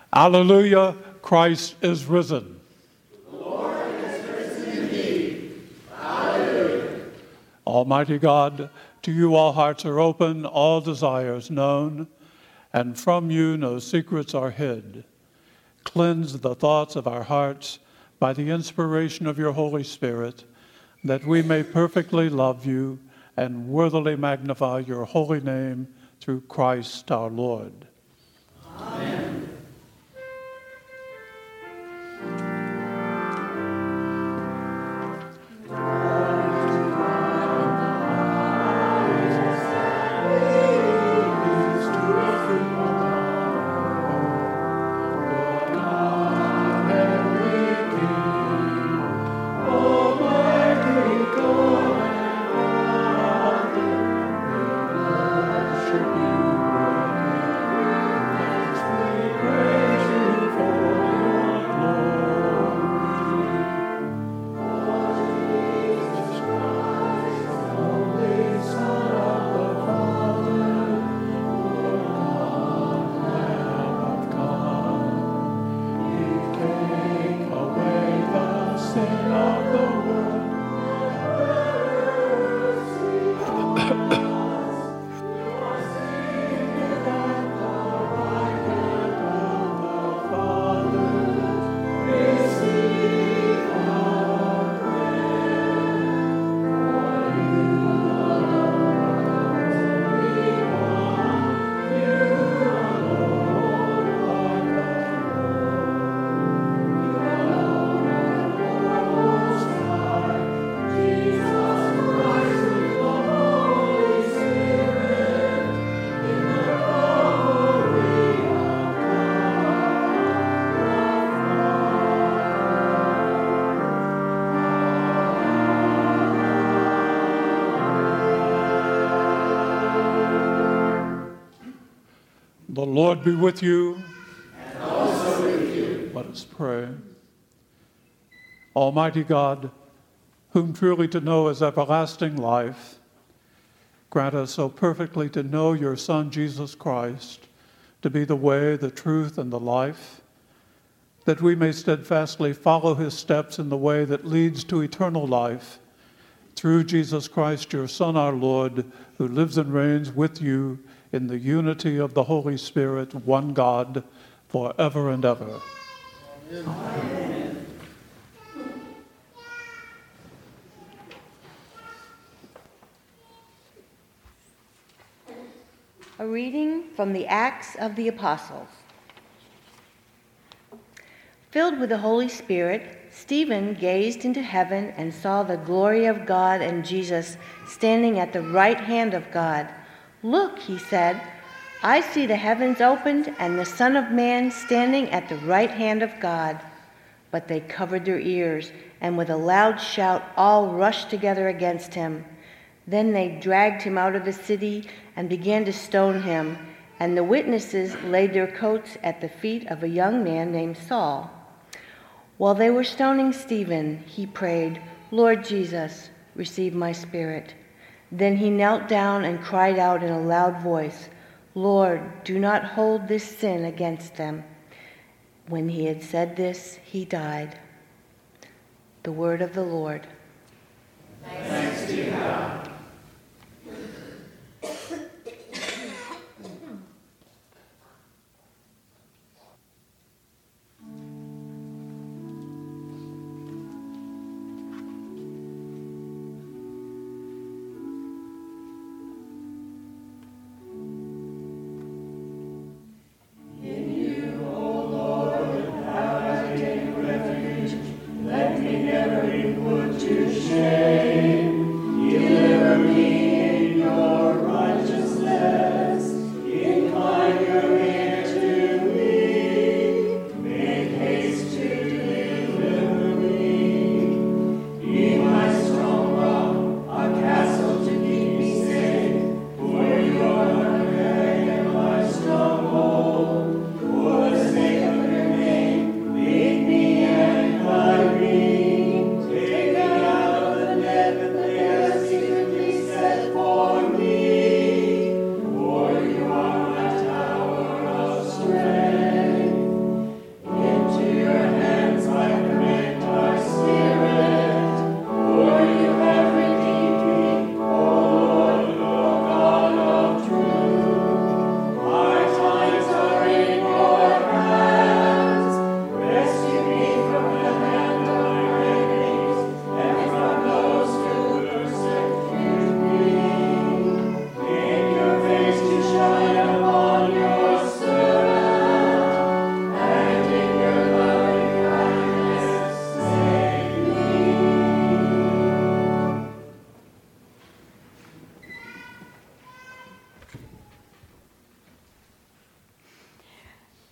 Alleluia, Christ is risen. The Lord is risen indeed. Alleluia. Almighty God, to you all hearts are open, all desires known, and from you no secrets are hid. Cleanse the thoughts of our hearts by the inspiration of your Holy Spirit, that we may perfectly love you and worthily magnify your holy name through Christ our Lord. Amen. The Lord be with you. And also with you. Let us pray. Almighty God, whom truly to know is everlasting life, grant us so perfectly to know your Son, Jesus Christ, to be the way, the truth, and the life, that we may steadfastly follow his steps in the way that leads to eternal life, through Jesus Christ, your Son, our Lord, who lives and reigns with you in the unity of the Holy Spirit, one God, forever and ever. Amen. A reading from the Acts of the Apostles. Filled with the Holy Spirit, Stephen gazed into heaven and saw the glory of God and Jesus standing at the right hand of God. "Look," he said, "I see the heavens opened and the Son of Man standing at the right hand of God." But they covered their ears, and with a loud shout all rushed together against him. Then they dragged him out of the city and began to stone him, and the witnesses laid their coats at the feet of a young man named Saul. While they were stoning Stephen, he prayed, "Lord Jesus, receive my spirit." Then he knelt down and cried out in a loud voice, "Lord, do not hold this sin against them." When he had said this, he died. The word of the Lord. Thanks be to God. Let me never be put to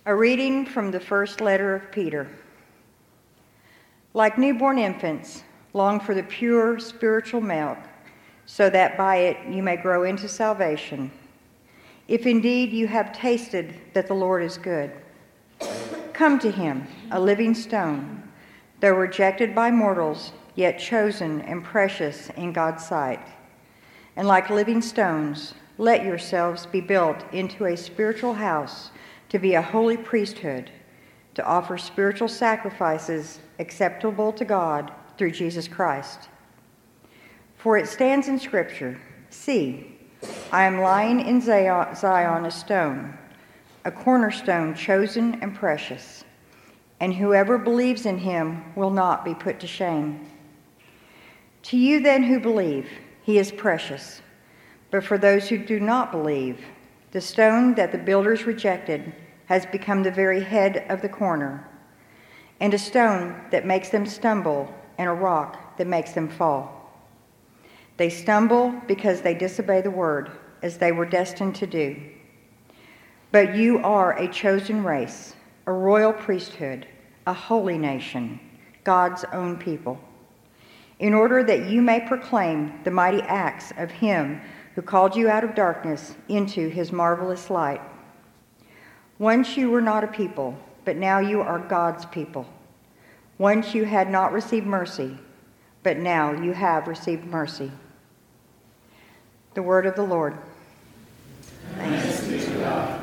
A reading from the first letter of Peter. Like newborn infants, long for the pure spiritual milk, so that by it you may grow into salvation, if indeed you have tasted that the Lord is good. Come to him, a living stone, though rejected by mortals, yet chosen and precious in God's sight. And like living stones, let yourselves be built into a spiritual house to be a holy priesthood, to offer spiritual sacrifices acceptable to God through Jesus Christ. For it stands in Scripture, "See, I am lying in Zion a stone, a cornerstone chosen and precious, and whoever believes in him will not be put to shame." To you then who believe, he is precious. But for those who do not believe, the stone that the builders rejected has become the very head of the corner, and a stone that makes them stumble, and a rock that makes them fall. They stumble because they disobey the word, as they were destined to do. But you are a chosen race, a royal priesthood, a holy nation, God's own people, in order that you may proclaim the mighty acts of him who called you out of darkness into his marvelous light. Once you were not a people, but now you are God's people. Once you had not received mercy, but now you have received mercy. The word of the Lord. Thanks be to God.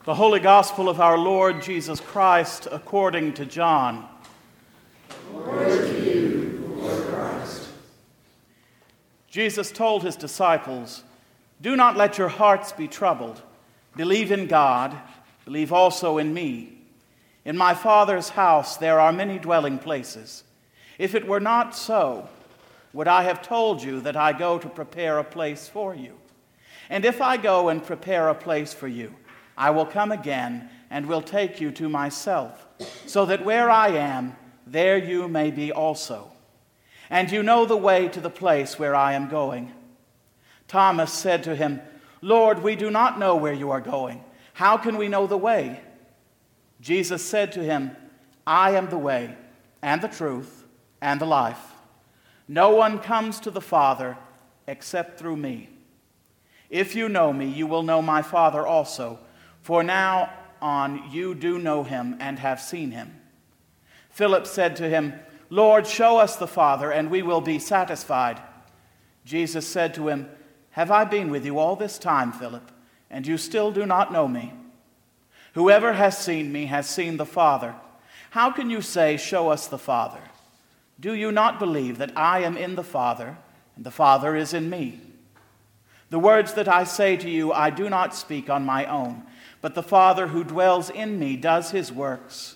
The Holy Gospel of our Lord Jesus Christ according to John. Glory to you, Lord Christ. Jesus told his disciples, "Do not let your hearts be troubled. Believe in God, believe also in me. In my Father's house there are many dwelling places. If it were not so, would I have told you that I go to prepare a place for you? And if I go and prepare a place for you, I will come again and will take you to myself, so that where I am, there you may be also. And you know the way to the place where I am going." Thomas said to him, "Lord, we do not know where you are going. How can we know the way?" Jesus said to him, "I am the way and the truth and the life. No one comes to the Father except through me. If you know me, you will know my Father also. For now on you do know him and have seen him." Philip said to him, "Lord, show us the Father, and we will be satisfied." Jesus said to him, "Have I been with you all this time, Philip, and you still do not know me? Whoever has seen me has seen the Father. How can you say, 'Show us the Father'? Do you not believe that I am in the Father, and the Father is in me? The words that I say to you I do not speak on my own, but the Father who dwells in me does his works.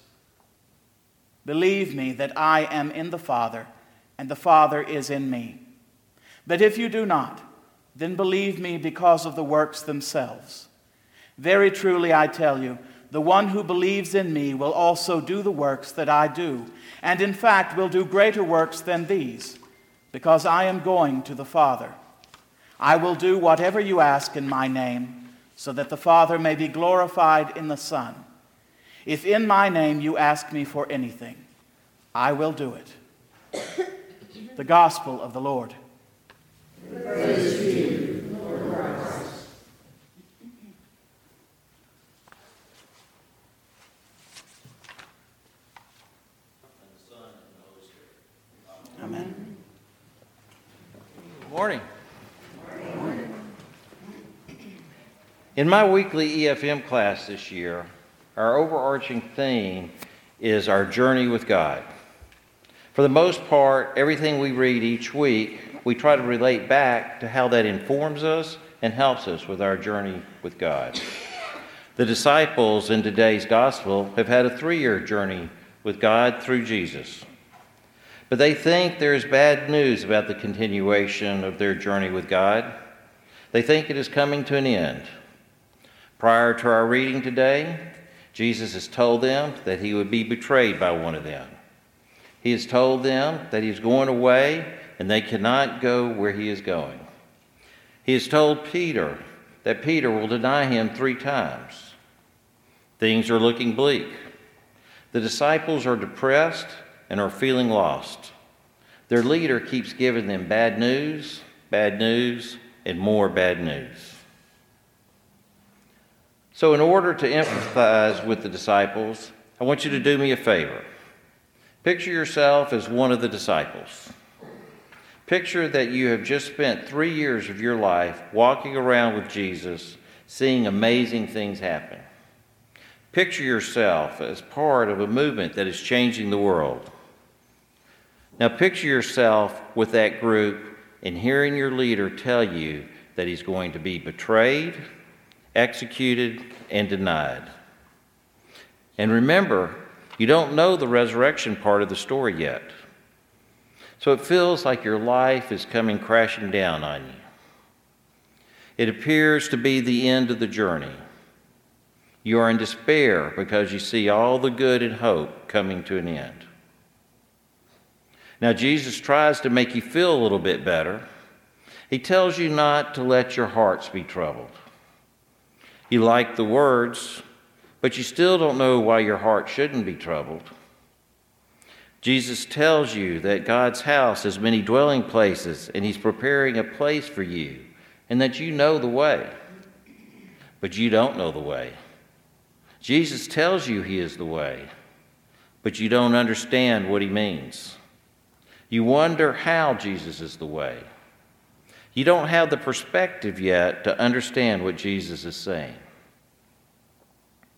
Believe me that I am in the Father, and the Father is in me. But if you do not, then believe me because of the works themselves. Very truly I tell you, the one who believes in me will also do the works that I do, and in fact will do greater works than these, because I am going to the Father. I will do whatever you ask in my name, so that the Father may be glorified in the Son. If in my name you ask me for anything, I will do it." The Gospel of the Lord. Praise to you, Lord Christ. Amen. Good morning. In my weekly EFM class this year, our overarching theme is our journey with God. For the most part, everything we read each week, we try to relate back to how that informs us and helps us with our journey with God. The disciples in today's gospel have had a 3-year journey with God through Jesus. But they think there's bad news about the continuation of their journey with God. They think it is coming to an end. Prior to our reading today, Jesus has told them that he would be betrayed by one of them. He has told them that he is going away and they cannot go where he is going. He has told Peter that Peter will deny him 3 times. Things are looking bleak. The disciples are depressed and are feeling lost. Their leader keeps giving them bad news, and more bad news. So in order to empathize with the disciples, I want you to do me a favor. Picture yourself as one of the disciples. Picture that you have just spent 3 years of your life walking around with Jesus, seeing amazing things happen. Picture yourself as part of a movement that is changing the world. Now picture yourself with that group and hearing your leader tell you that he's going to be betrayed, executed, and denied. And remember, you don't know the resurrection part of the story yet. So it feels like your life is coming crashing down on you. It appears to be the end of the journey. You are in despair because you see all the good and hope coming to an end. Now Jesus tries to make you feel a little bit better. He tells you not to let your hearts be troubled. You like the words, but you still don't know why your heart shouldn't be troubled. Jesus tells you that God's house has many dwelling places and he's preparing a place for you and that you know the way. But you don't know the way. Jesus tells you he is the way, but you don't understand what he means. You wonder how Jesus is the way. You don't have the perspective yet to understand what Jesus is saying.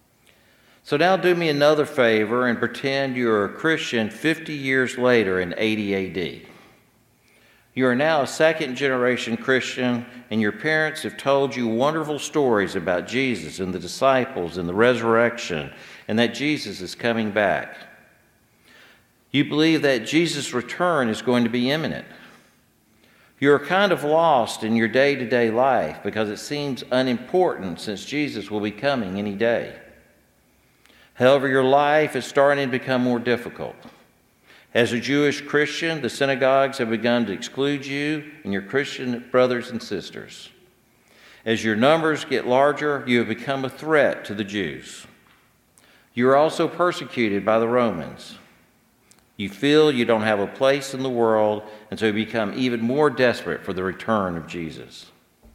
So now do me another favor and pretend you're a Christian 50 years later in 80 AD. You are now a second-generation Christian, and your parents have told you wonderful stories about Jesus and the disciples and the resurrection, and that Jesus is coming back. You believe that Jesus' return is going to be imminent. You're kind of lost in your day-to-day life because it seems unimportant since Jesus will be coming any day. However, your life is starting to become more difficult. As a Jewish Christian, the synagogues have begun to exclude you and your Christian brothers and sisters. As your numbers get larger, you have become a threat to the Jews. You are also persecuted by the Romans. You feel you don't have a place in the world, and so you become even more desperate for the return of Jesus.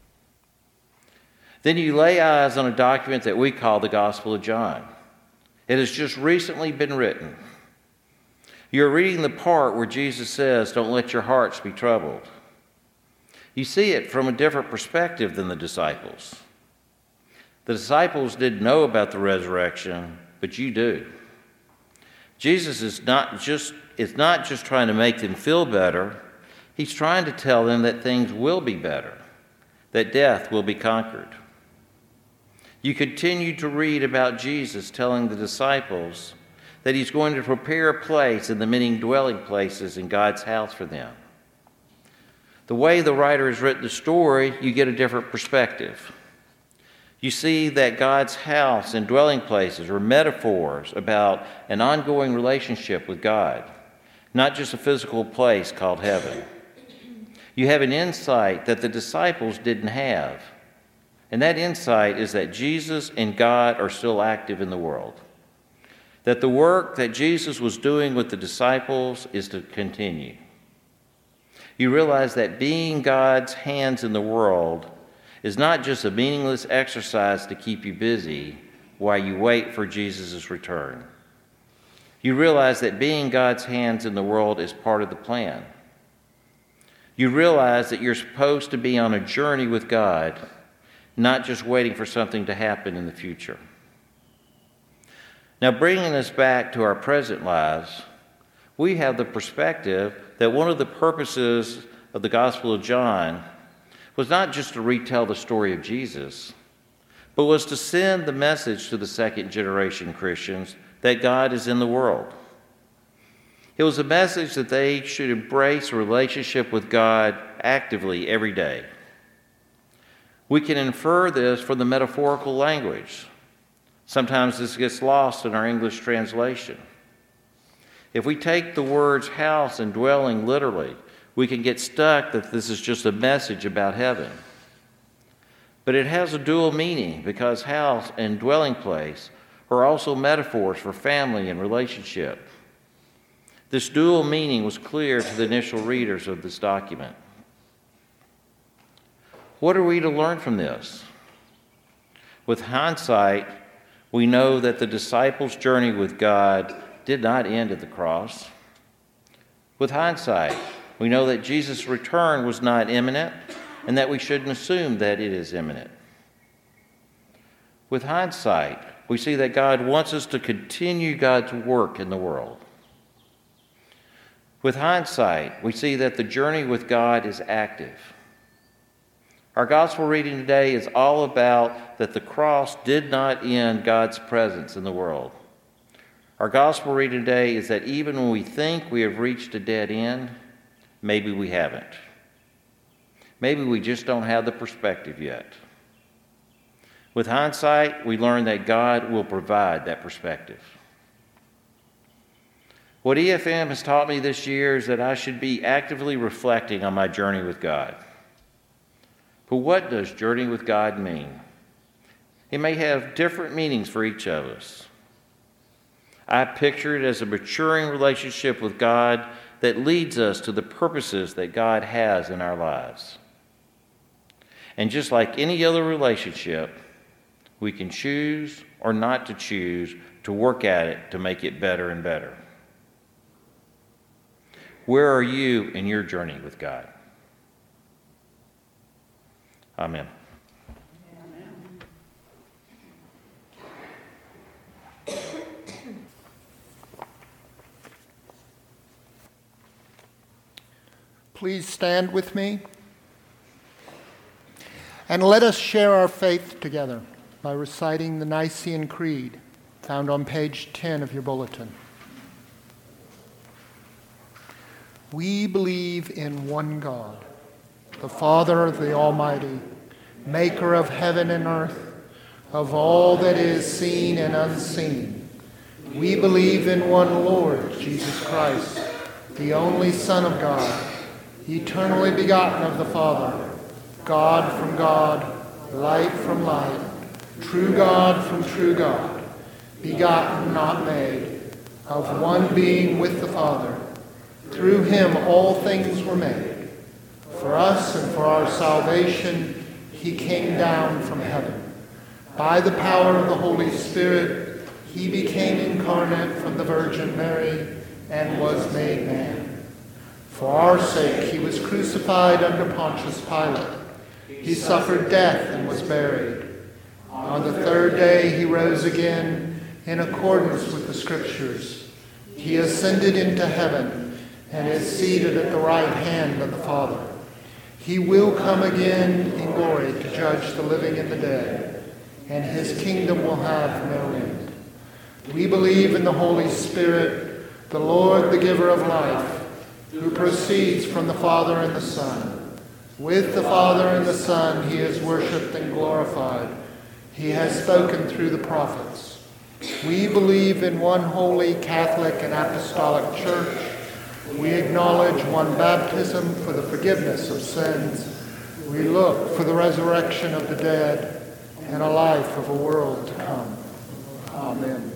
Then you lay eyes on a document that we call the Gospel of John. It has just recently been written. You're reading the part where Jesus says, "Don't let your hearts be troubled." You see it from a different perspective than the disciples. The disciples didn't know about the resurrection, but you do. Jesus is not just trying to make them feel better. He's trying to tell them that things will be better, that death will be conquered. You continue to read about Jesus telling the disciples that he's going to prepare a place in the many dwelling places in God's house for them. The way the writer has written the story, you get a different perspective. You see that God's house and dwelling places are metaphors about an ongoing relationship with God, not just a physical place called heaven. You have an insight that the disciples didn't have, and that insight is that Jesus and God are still active in the world, that the work that Jesus was doing with the disciples is to continue. You realize that being God's hands in the world is not just a meaningless exercise to keep you busy while you wait for Jesus' return. You realize that being God's hands in the world is part of the plan. You realize that you're supposed to be on a journey with God, not just waiting for something to happen in the future. Now, bringing us back to our present lives, we have the perspective that one of the purposes of the Gospel of John was not just to retell the story of Jesus, but was to send the message to the second-generation Christians that God is in the world. It was a message that they should embrace a relationship with God actively every day. We can infer this from the metaphorical language. Sometimes this gets lost in our English translation. If we take the words house and dwelling literally, we can get stuck that this is just a message about heaven. But it has a dual meaning because house and dwelling place are also metaphors for family and relationship. This dual meaning was clear to the initial readers of this document. What are we to learn from this? With hindsight, we know that the disciples' journey with God did not end at the cross. With hindsight, we know that Jesus' return was not imminent and that we shouldn't assume that it is imminent. With hindsight, we see that God wants us to continue God's work in the world. With hindsight, we see that the journey with God is active. Our gospel reading today is all about that the cross did not end God's presence in the world. Our gospel reading today is that even when we think we have reached a dead end, maybe we haven't. Maybe we just don't have the perspective yet. With hindsight, we learn that God will provide that perspective. What EFM has taught me this year is that I should be actively reflecting on my journey with God. But what does journey with God mean? It may have different meanings for each of us. I picture it as a maturing relationship with God that leads us to the purposes that God has in our lives. And just like any other relationship, we can choose or not to choose to work at it to make it better and better. Where are you in your journey with God? Amen. Amen. please stand with me? And let us share our faith together by reciting the Nicene Creed, found on page 10 of your bulletin. We believe in one God, the Father of the Almighty, maker of heaven and earth, of all that is seen and unseen. We believe in one Lord, Jesus Christ, the only Son of God, eternally begotten of the Father, God from God, light from light, true God from true God, begotten, not made, of one being with the Father. Through him all things were made. For us and for our salvation, he came down from heaven. By the power of the Holy Spirit, he became incarnate from the Virgin Mary and was made man. For our sake, he was crucified under Pontius Pilate. He suffered death and was buried. On the third day, he rose again in accordance with the Scriptures. He ascended into heaven and is seated at the right hand of the Father. He will come again in glory to judge the living and the dead, and his kingdom will have no end. We believe in the Holy Spirit, the Lord, the giver of life, who proceeds from the Father and the Son. With the Father and the Son he is worshipped and glorified. He has spoken through the prophets. We believe in one holy, Catholic, and Apostolic Church. We acknowledge one baptism for the forgiveness of sins. We look for the resurrection of the dead and a life of a world to come. Amen.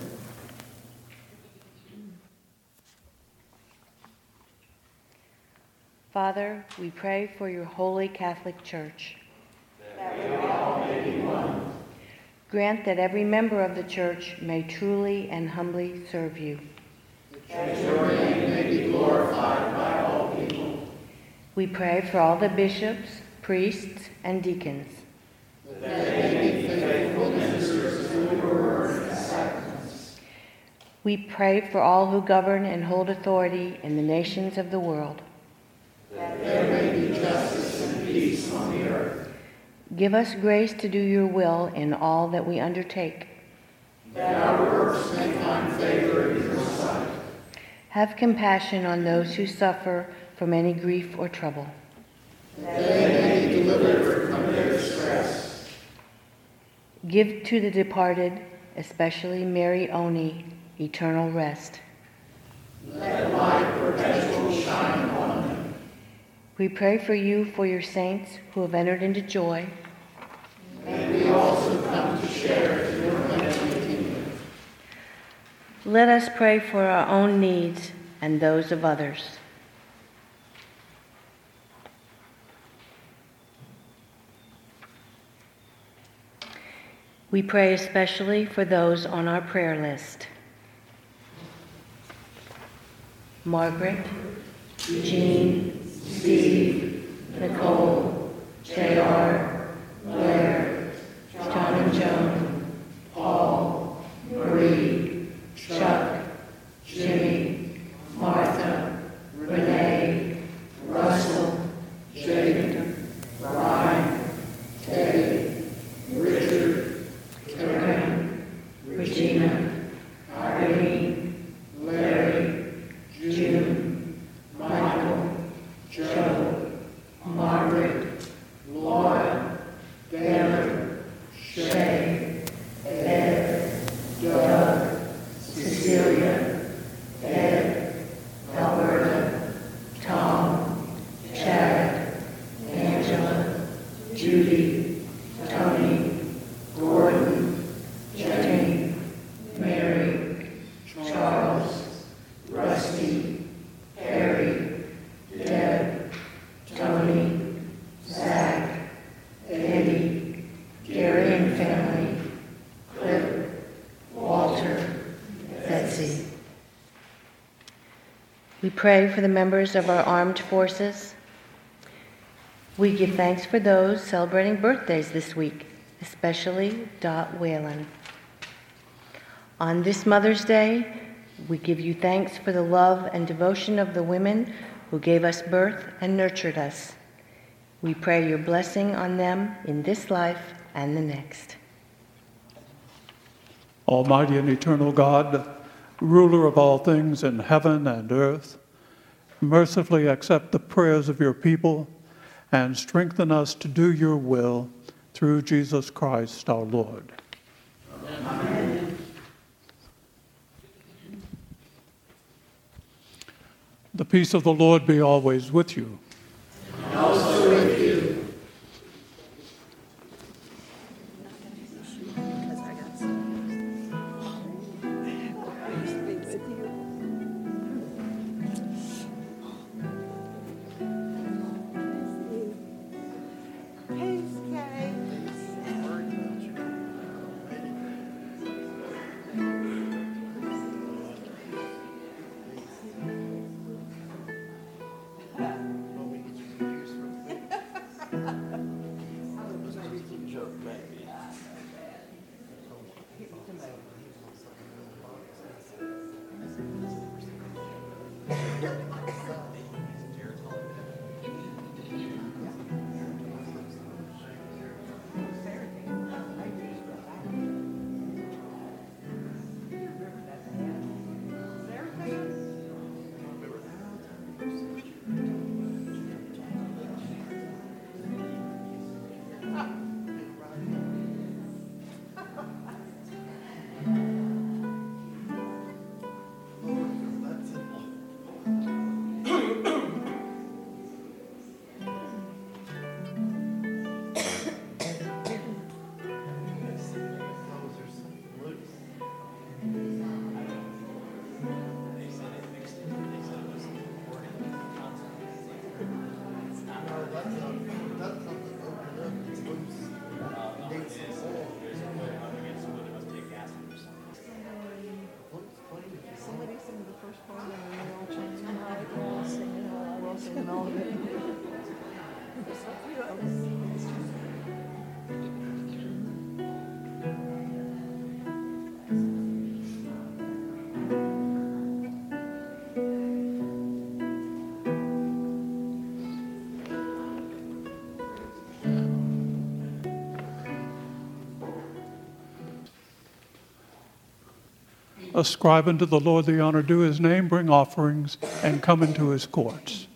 Father, we pray for your holy Catholic Church. That we all may be one. Grant that every member of the Church may truly and humbly serve you. That your name may be glorified by all people. We pray for all the bishops, priests, and deacons. That they may be faithful ministers of your word and sacraments. We pray for all who govern and hold authority in the nations of the world. That there may be justice and peace on the earth. Give us grace to do your will in all that we undertake. That our works may find favor in your sight. Have compassion on those who suffer from any grief or trouble. That they may be delivered from their distress. Give to the departed, especially Mary Oni, eternal rest. Let light perpetual shine upon them. We pray for you, for your saints who have entered into joy. May we also come to share in your heavenly kingdom. Let us pray for our own needs and those of others. We pray especially for those on our prayer list. Margaret, Jean, Steve, Nicole, J.R., Blair, John and Joan, Paul, Marie, Chuck, Jimmy, Martha, Renee, Russell, Jacob, Ryan, Teddy, Richard, Karen, Regina, Irene, Larry, June, Michael, Joe, Margaret, Laura, Taylor, Shay, Ed, Doug, Cecilia, Ed, Alberta, Tom, Chad, Angela, Judy, Tony, Gordon, Jane, Mary, Charles, Rusty, Harry, Deb, Tony, Zach, Eddie, Gary and family, Cliff, Walter, Betsy. We pray for the members of our armed forces. We give thanks for those celebrating birthdays this week, especially Dot Whalen. On this Mother's Day, we give you thanks for the love and devotion of the women who gave us birth and nurtured us. We pray your blessing on them in this life and the next. Almighty and eternal God, ruler of all things in heaven and earth, mercifully accept the prayers of your people and strengthen us to do your will through Jesus Christ our Lord. Amen. The peace of the Lord be always with you. And also with you. Ascribe unto the Lord the honor due his name, bring offerings, and come into his courts.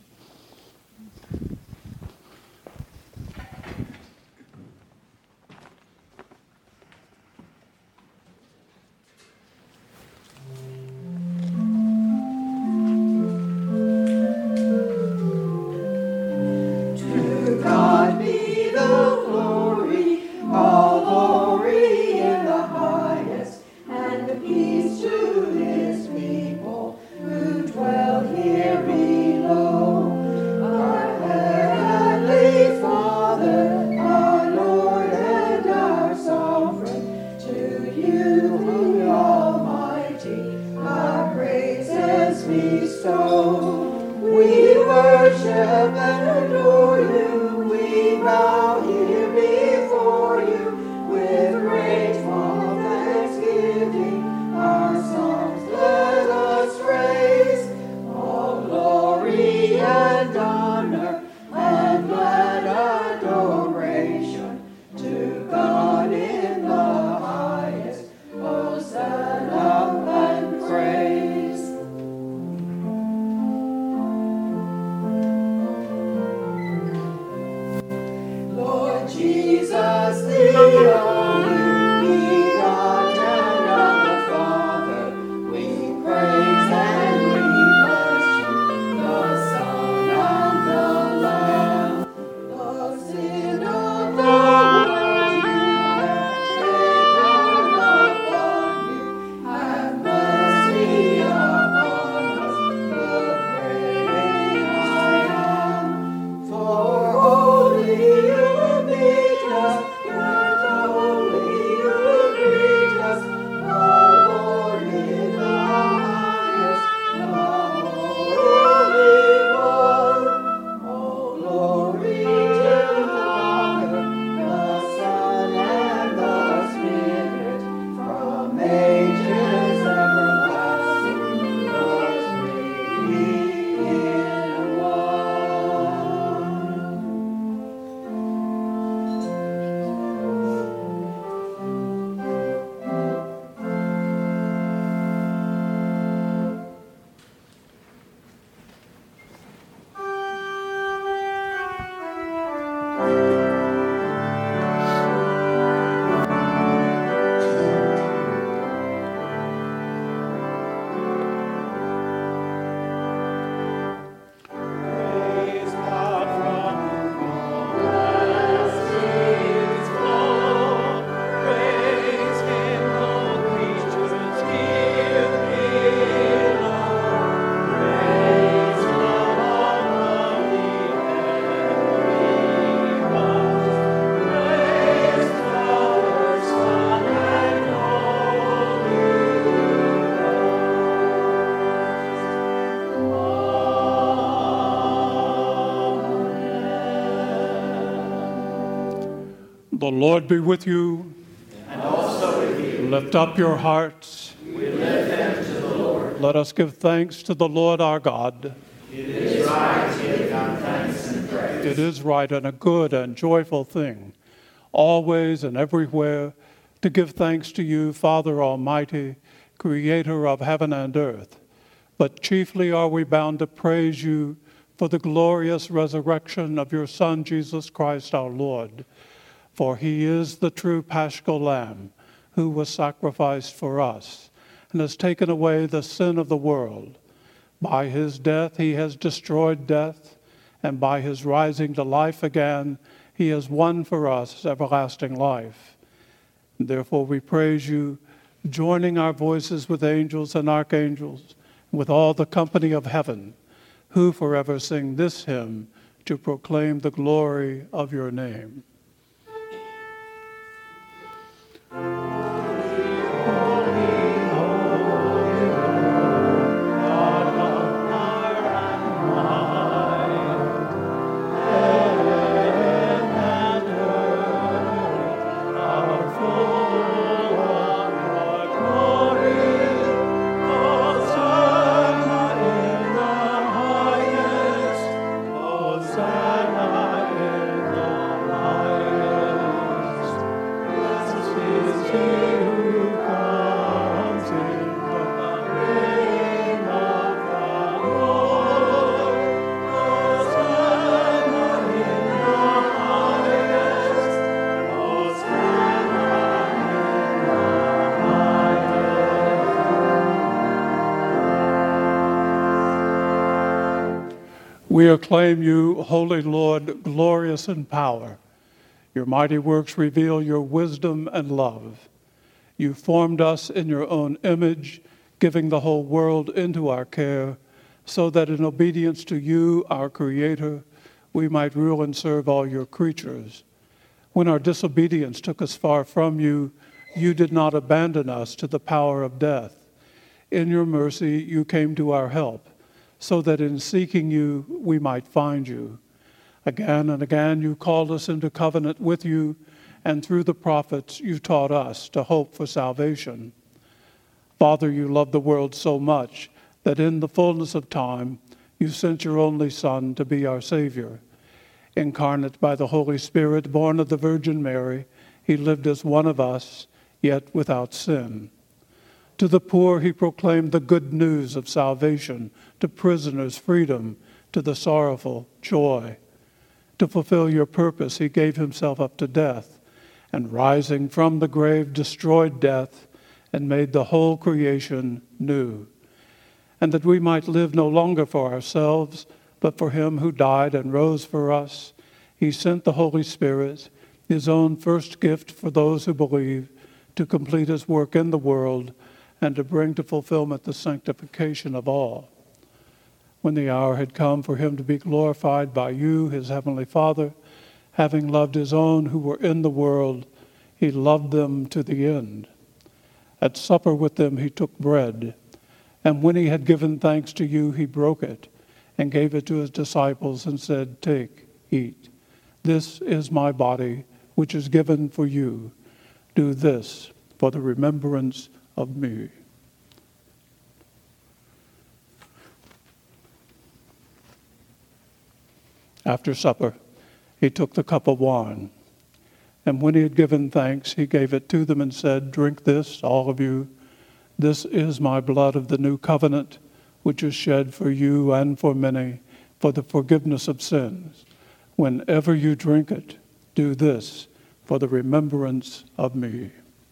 Our song. The Lord be with you. And also with you. Lift up your hearts. We lift them to the Lord. Let us give thanks to the Lord our God. It is right to give God thanks and praise. It is right and a good and joyful thing, always and everywhere, to give thanks to you, Father Almighty, Creator of heaven and earth. But chiefly are we bound to praise you for the glorious resurrection of your Son, Jesus Christ our Lord. For he is the true Paschal Lamb who was sacrificed for us and has taken away the sin of the world. By his death he has destroyed death, and by his rising to life again he has won for us everlasting life. Therefore we praise you, joining our voices with angels and archangels, with all the company of heaven, who forever sing this hymn to proclaim the glory of your name. We acclaim you, Holy Lord, glorious in power. Your mighty works reveal your wisdom and love. You formed us in your own image, giving the whole world into our care, so that in obedience to you, our Creator, we might rule and serve all your creatures. When our disobedience took us far from you, you did not abandon us to the power of death. In your mercy, you came to our help, so that in seeking you, we might find you. Again and again, you called us into covenant with you, and through the prophets, you taught us to hope for salvation. Father, you loved the world so much that in the fullness of time, you sent your only Son to be our Savior. Incarnate by the Holy Spirit, born of the Virgin Mary, he lived as one of us, yet without sin. To the poor he proclaimed the good news of salvation, to prisoners freedom, to the sorrowful joy. To fulfill your purpose he gave himself up to death, and rising from the grave destroyed death and made the whole creation new. And that we might live no longer for ourselves, but for him who died and rose for us, he sent the Holy Spirit, his own first gift for those who believe, to complete his work in the world and to bring to fulfillment the sanctification of all. When the hour had come for him to be glorified by you, his heavenly Father, having loved his own who were in the world, he loved them to the end. At supper with them he took bread, and when he had given thanks to you, he broke it and gave it to his disciples and said, "Take, eat. This is my body, which is given for you. Do this for the remembrance of me." After supper, he took the cup of wine, and when he had given thanks, he gave it to them and said, "Drink this, all of you. This is my blood of the new covenant, which is shed for you and for many for the forgiveness of sins. Whenever you drink it, do this for the remembrance of me."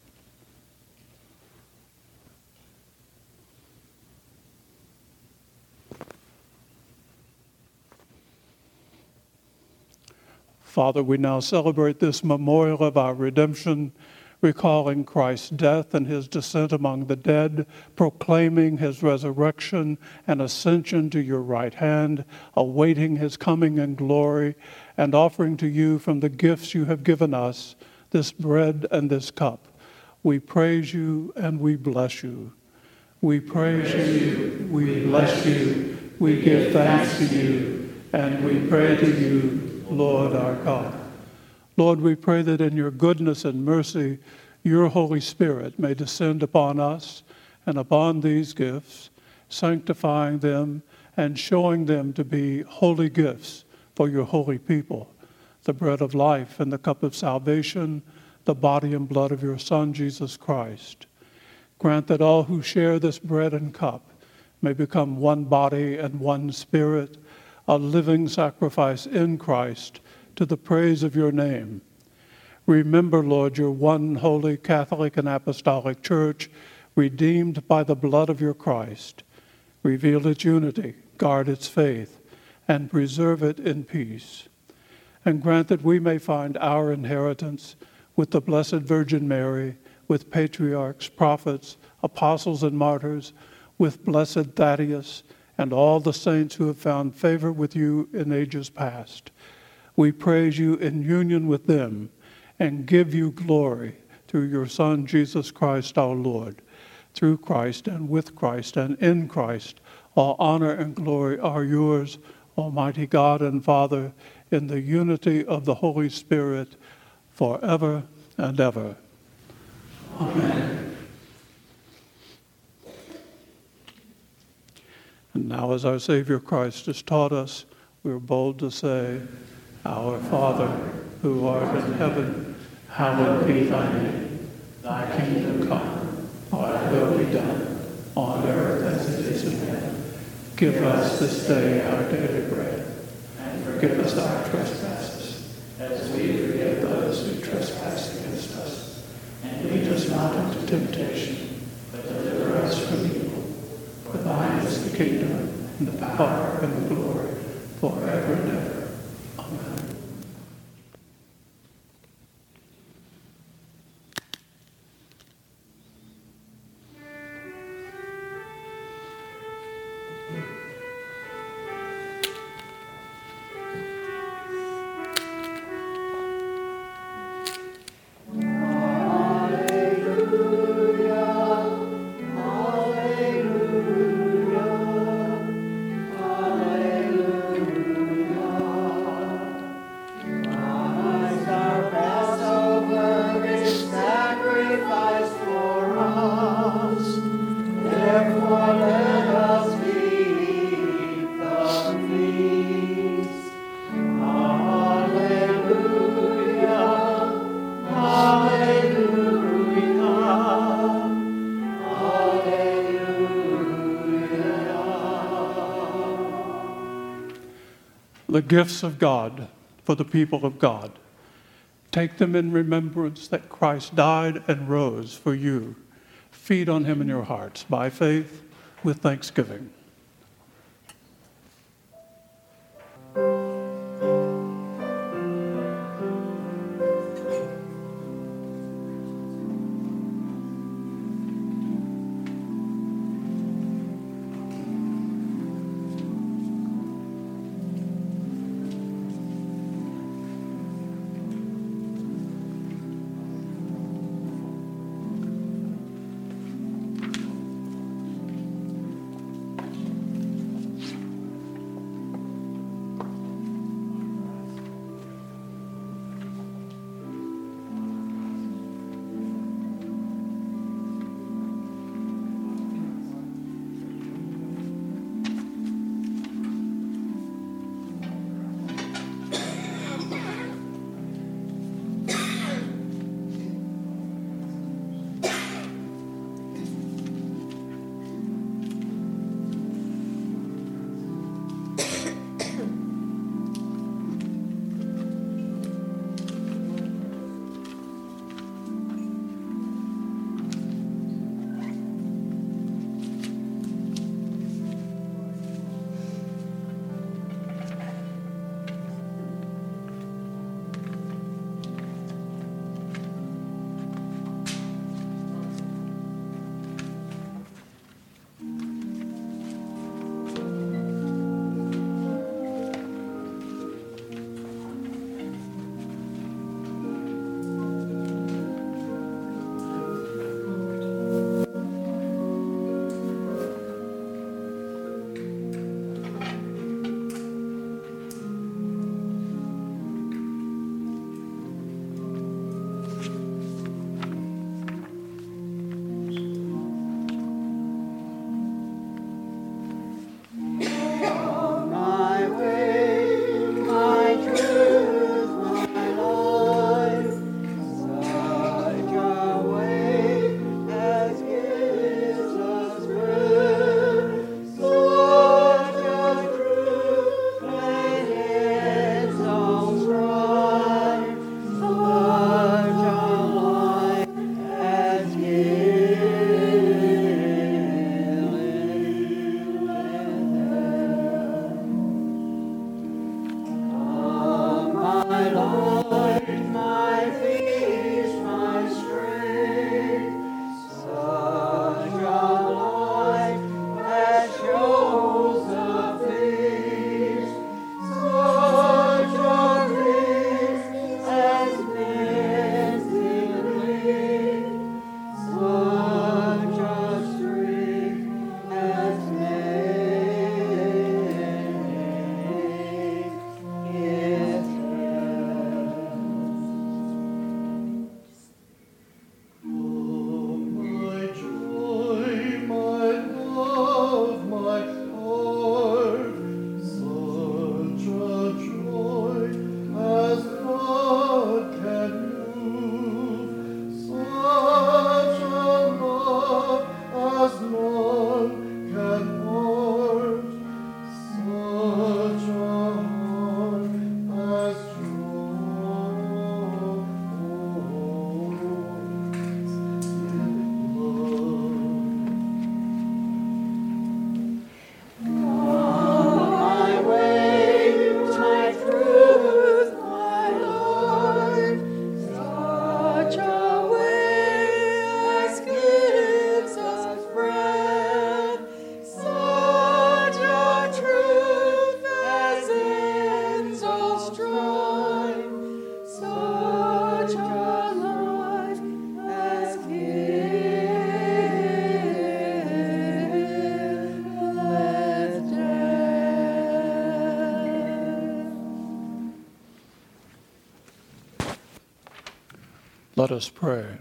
Father, we now celebrate this memorial of our redemption, recalling Christ's death and his descent among the dead, proclaiming his resurrection and ascension to your right hand, awaiting his coming in glory, and offering to you from the gifts you have given us this bread and this cup. We praise you and we bless you. We praise you, we bless you, we give thanks to you, and we pray to you, Lord our God. Lord, we pray that in your goodness and mercy, your Holy Spirit may descend upon us and upon these gifts, sanctifying them and showing them to be holy gifts for your holy people, the bread of life and the cup of salvation, the body and blood of your Son, Jesus Christ. Grant that all who share this bread and cup may become one body and one spirit, a living sacrifice in Christ to the praise of your name. Remember, Lord, your one holy Catholic and Apostolic Church, redeemed by the blood of your Christ. Reveal its unity, guard its faith, and preserve it in peace. And grant that we may find our inheritance with the Blessed Virgin Mary, with patriarchs, prophets, apostles, and martyrs, with blessed Thaddeus, and all the saints who have found favor with you in ages past. We praise you in union with them and give you glory through your Son, Jesus Christ our Lord. Through Christ and with Christ and in Christ, all honor and glory are yours, Almighty God and Father, in the unity of the Holy Spirit, forever and ever. Amen. And now, as our Savior Christ has taught us, we are bold to say, Our Father, who art in heaven, hallowed be thy name. Thy kingdom come, thy will be done, on earth as it is in heaven. Give us this day our daily bread, and forgive us our trespasses, as we forgive those who trespass against us. And lead us not into temptation, but deliver us from evil. For thine is the kingdom, and the power, and the glory, forever and ever. Amen. The gifts of God for the people of God. Take them in remembrance that Christ died and rose for you. Feed on him in your hearts by faith with thanksgiving. Let us pray.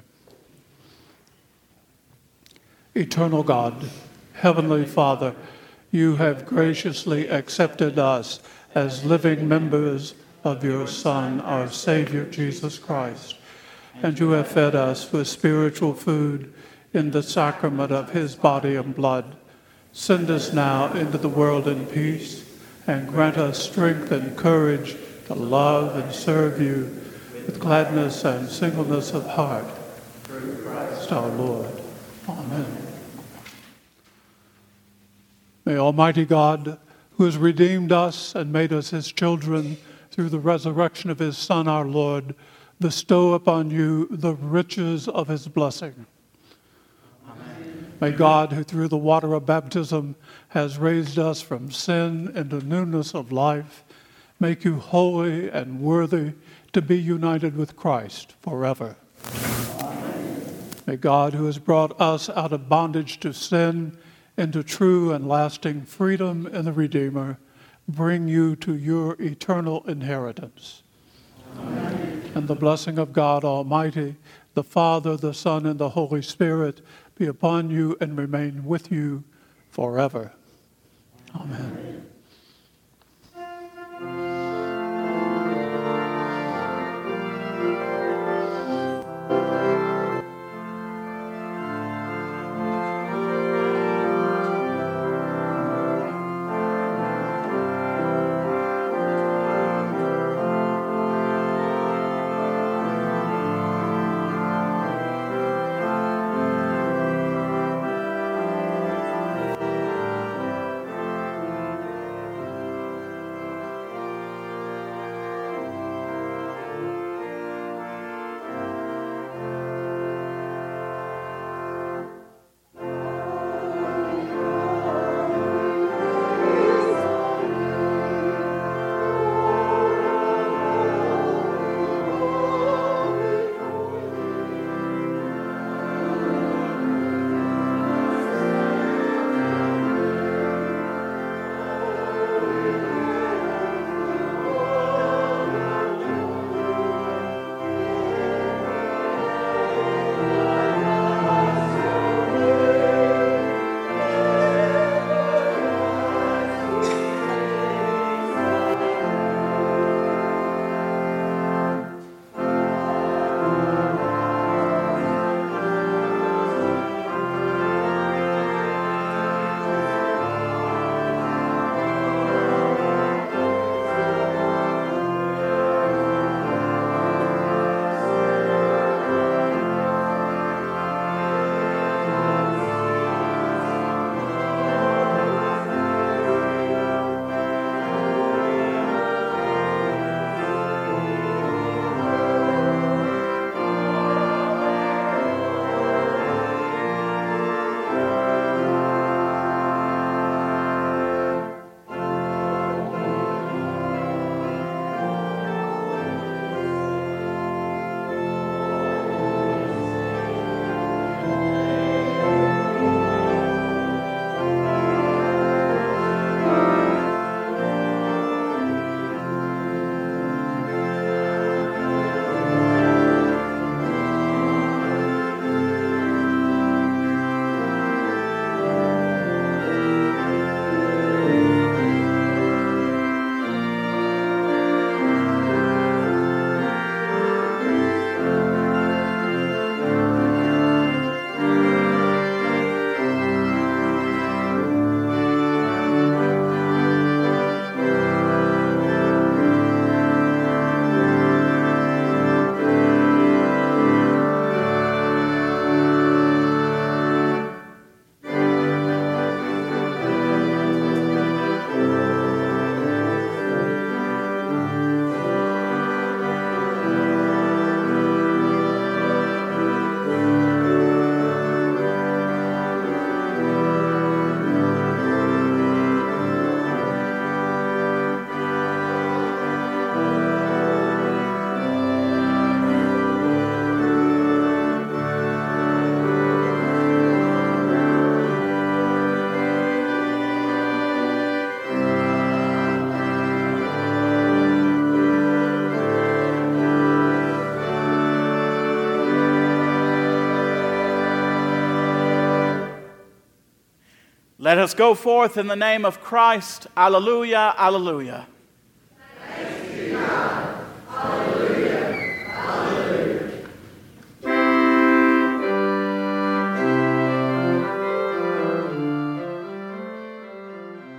Eternal God, Heavenly Father, you have graciously accepted us as living members of your Son, our Savior, Jesus Christ, and you have fed us with spiritual food in the sacrament of his body and blood. Send us now into the world in peace, and grant us strength and courage to love and serve you with gladness and singleness of heart. Through Christ our Lord. Amen. May Almighty God, who has redeemed us and made us his children through the resurrection of his Son, our Lord, bestow upon you the riches of his blessing. Amen. May God, who through the water of baptism has raised us from sin into newness of life, make you holy and worthy to be united with Christ forever. Amen. May God, who has brought us out of bondage to sin into true and lasting freedom in the Redeemer, bring you to your eternal inheritance. Amen. And the blessing of God Almighty, the Father, the Son, and the Holy Spirit be upon you and remain with you forever. Amen. Let us go forth in the name of Christ. Alleluia, alleluia.